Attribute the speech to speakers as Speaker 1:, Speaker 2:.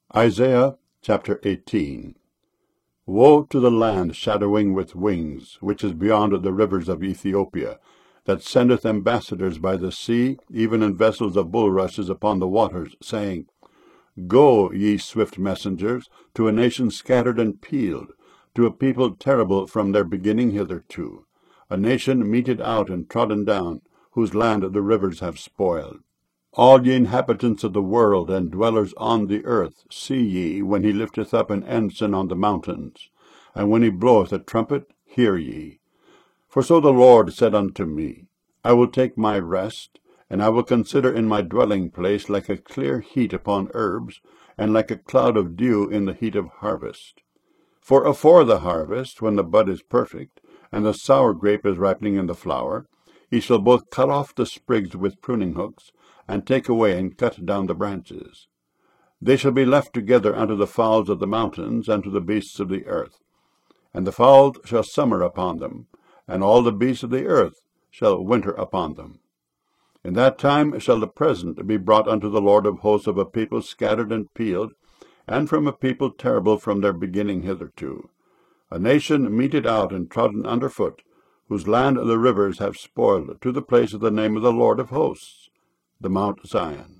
Speaker 1: Isaiah chapter 18. Woe to the land shadowing with wings, which is beyond the rivers of Ethiopia, that sendeth ambassadors by the sea, even in vessels of bulrushes upon the waters, saying, Go, ye swift messengers, to a nation scattered and peeled, to a people terrible from their beginning hitherto, a nation meted out and trodden down, whose land the rivers have spoiled. All ye inhabitants of the world, and dwellers on the earth, see ye, when he lifteth up an ensign on the mountains, and when he bloweth a trumpet, hear ye. For so the Lord said unto me, I will take my rest, and I will consider in my dwelling place like a clear heat upon herbs, and like a cloud of dew in the heat of harvest. For afore the harvest, when the bud is perfect, and the sour grape is ripening in the flower, he shall both cut off the sprigs with pruning hooks, and take away and cut down the branches. They shall be left together unto the fowls of the mountains, and to the beasts of the earth. And the fowls shall summer upon them, and all the beasts of the earth shall winter upon them. In that time shall the present be brought unto the Lord of hosts of a people scattered and peeled, and from a people terrible from their beginning hitherto, a nation meted out and trodden under foot, whose land the rivers have spoiled, to the place of the name of the Lord of hosts, the Mount Zion.